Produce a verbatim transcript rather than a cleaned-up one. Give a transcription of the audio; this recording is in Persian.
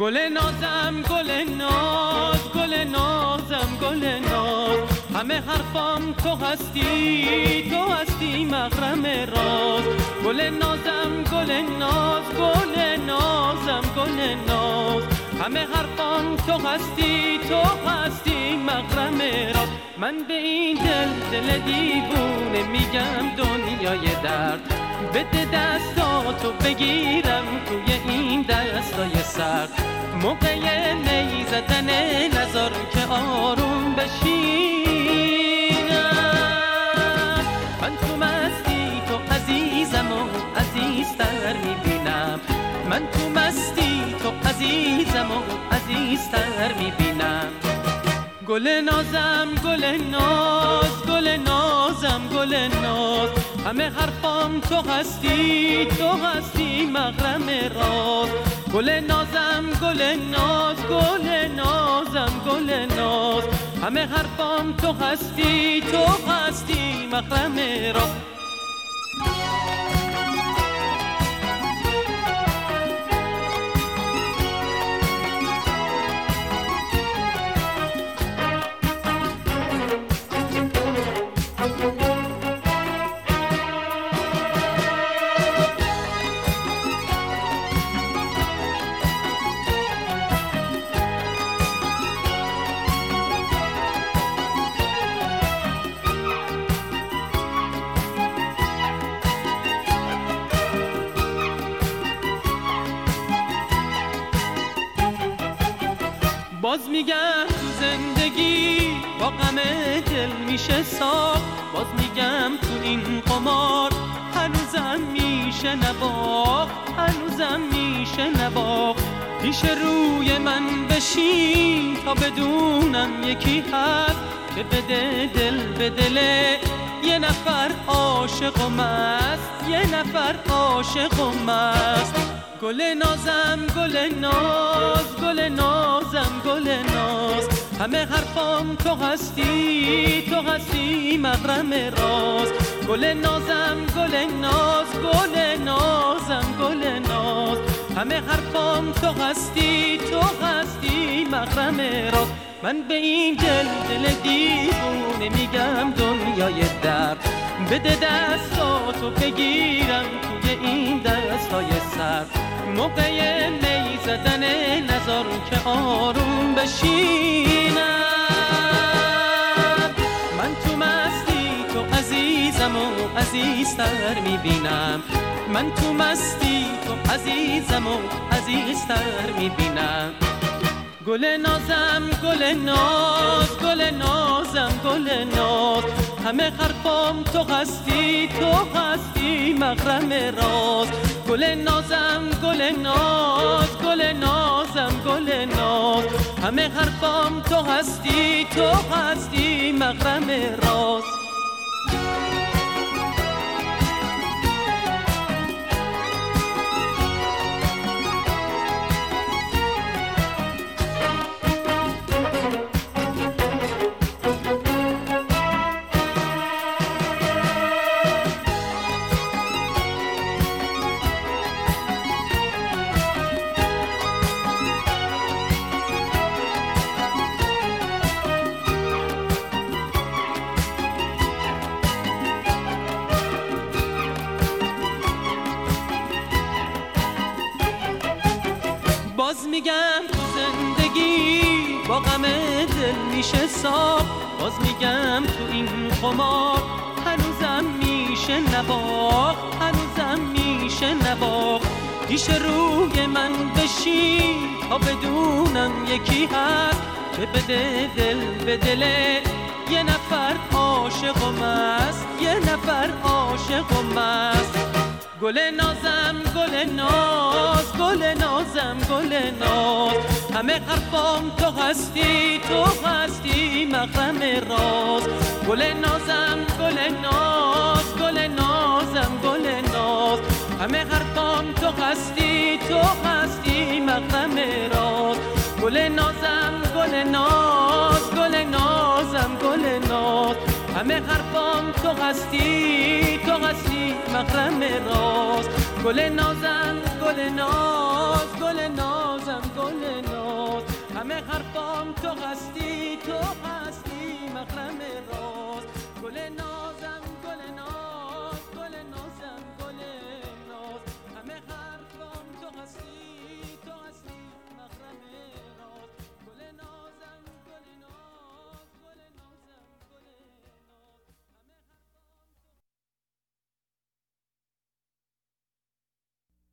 گل نازم گل ناز، گل نازم گل ناز، همه حرفام تو هستی، تو هستی مغرم راز. گل نازم گل ناز، گل نازم گل ناز، همه حرفام تو هستی، تو هستی مغرم راز. من به این دل دل دیوونه میگم دنیای درد، بده دستاتو بگیرم توی این دستای سرد. موقع می زدن نظر که آروم بشینم، من تو مستی تو عزیزم و عزیزتر میبینم، من تو مستی تو عزیزم و عزیزتر میبینم. گل نازم گل ناز، گل نازم گل ناز، همه حرفام تو هستی، تو هستی مغرم راز. گل نازم گل ناز، گل نازم گل ناز، همه حرفام تو هستی، تو هستی مغرم راز. باز میگم تو زندگی با غم دل میشه ساخت، باز میگم تو این قمار هنوزم میشه نباخت، هنوزم میشه نباخت. پیش روی من بشین تا بدونم یکی هست که بده دل به دله یه نفر عاشقم است، یه نفر عاشقم است. گل نازم گل ناز، گل نازم گل ناز، همه حرفام تو هستی، تو هستی مغرم راز. گل نازم گل ناز، گل نازم گل ناز، همه حرفام تو هستی، تو هستی مغرم راز. من به این دل دل دیوونه میگم دنیای درد، بده دستاتو بگیرم توی این دستای سرد. موقع می زدن نظر که آروم بشینم، من تو مستی تو عزیزم و عزیزتر میبینم، من تو مستی تو عزیزم و عزیزتر میبینم. گل نازم گل ناز، گل نازم گل ناز، همه حرفام تو هستی، تو هستی مغرم راز. گل نازم گل ناز، گل نازم گل ناز، همه حرفام تو هستی، تو هستی مغرم راز. باز میگم تو زندگی با غم دل میشه ساخت، باز میگم تو این قمار هنوزم میشه نباخت، هنوزم میشه نباخت. پیش روی من بشین تا بدونم یکی هست که بده دل به دله یه نفر عاشقم است، یه نفر عاشقم است. گل نازم گل ناز، گل نازم گل ناز، همه حرفام تو هستی، تو هستی مغرم راز. گل نازم گل ناز، گل نازم گل ناز، همه حرفام تو هستی، تو هستی مغرم راز. گل نازم گل ناز، گل نازم گل ناز، همه حرفام تو هستی، تو هستی مغرم راز. گل نازم گل ناز گل نازم گل ناز همه حرفام تو هستی تو هستی